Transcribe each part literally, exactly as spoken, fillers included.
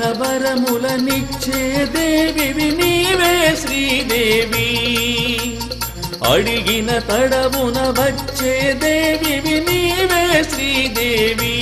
వరములనిచ్చే దేవివి నీవే శ్రీదేవి అడిగిన తడవున వచ్చే దేవివి నీవే శ్రీదేవి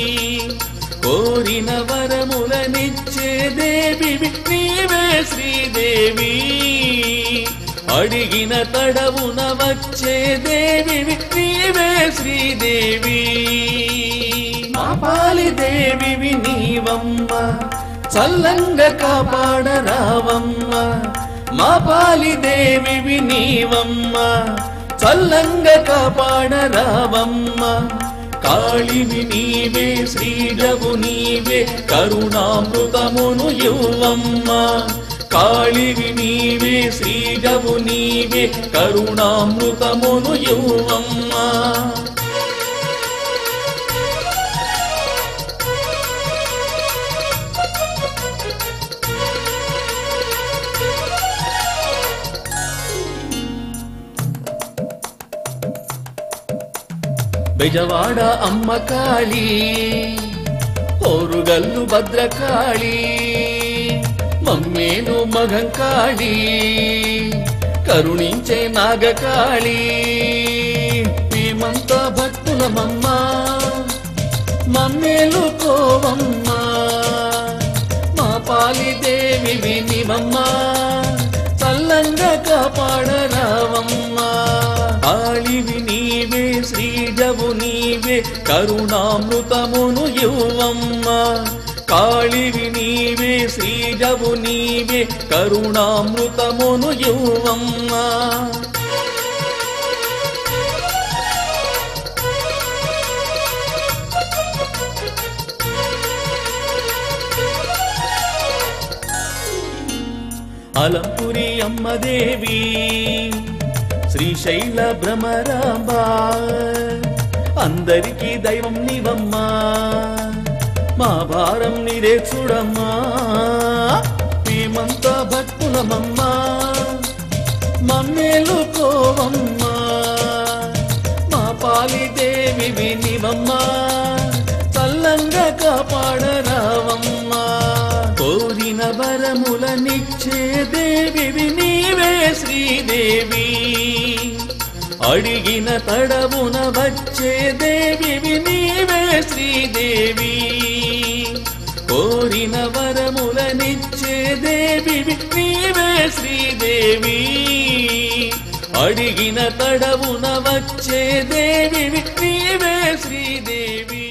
కోరిన వరములనిచ్చే దేవివి నీవే శ్రీదేవి అడిగిన తడవున వచ్చే దేవివి నీవే శ్రీదేవి మా పాలి దేవివి నీవమ్మ చల్లంగా కాపాడరావమ్మ మా పాలి దేవివి నీవమ్మ చల్లంగా కాపాడరావమ్మ కాళివి నీవే శ్రీజవు నీవే కరుణామృతమును యువమ్మ కాళివి నీవే శ్రీజవు నీవే కరుణామృతమును యువమ్మ బెజవాడ అమ్మ కాళీ ఓరుగల్లు భద్రకాళీ మమ్మేలు మగంకాళీ కరుణించే నాగకాళీ మేమంతా భక్తులమమ్మ మమ్మేలు కోవమ్మ మా పాలి దేవి వినివమ్మ చల్లంగా కాపాడరావమ్మ కాళివి నీవే శ్రీజవు నీవే కరుణామృతమును యువమ్మ కాళివి నీవే శ్రీజవు నీవే కరుణామృతమును యువమ్మ అలంపురి అమ్మదేవి శ్రీశైల భ్రమరాంబ అందరికీ దైవం నీవమ్మా మా భారం నీరే చూడమ్మా మేమంతా భక్తులమమ్మా మమ్మేలు కోవమ్మా మా పాలి దేవి వినివమ్మా చల్లంగా కాపాడరావమ్మా కోరిన వరములనిచ్చే దేవివి నీవే శ్రీదేవి అడిగిన తడవున వచ్చే దేవివి నీవే శ్రీదేవి కోరిన వరములనిచ్చే దేవివి నీవే శ్రీదేవి అడిగిన తడవున వచ్చే దేవివి నీవే శ్రీదేవి